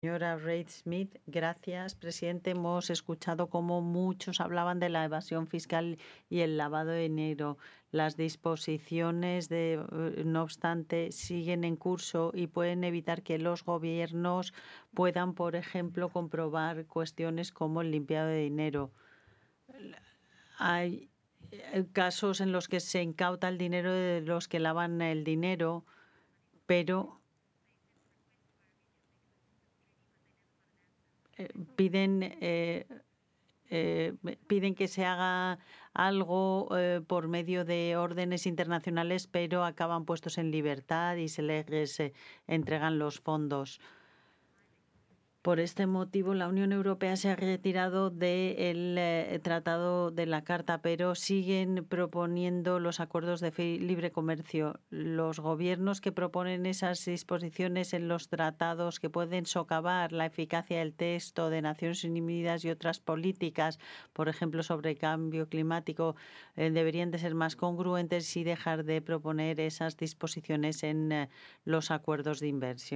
Señora Reid Smith, gracias, presidente. Hemos escuchado cómo muchos hablaban de la evasión fiscal y el lavado de dinero. Las disposiciones, no obstante, siguen en curso y pueden evitar que los gobiernos puedan, por ejemplo, comprobar cuestiones como el limpiado de dinero. Hay casos en los que se incauta el dinero de los que lavan el dinero, pero piden piden que se haga algo por medio de órdenes internacionales, pero acaban puestos en libertad y se les entregan los fondos. Por este motivo, la Unión Europea se ha retirado del Tratado de la Carta, pero siguen proponiendo los acuerdos de libre comercio. Los gobiernos que proponen esas disposiciones en los tratados que pueden socavar la eficacia del texto de Naciones Unidas y otras políticas, por ejemplo, sobre cambio climático, deberían de ser más congruentes y dejar de proponer esas disposiciones en los acuerdos de inversión.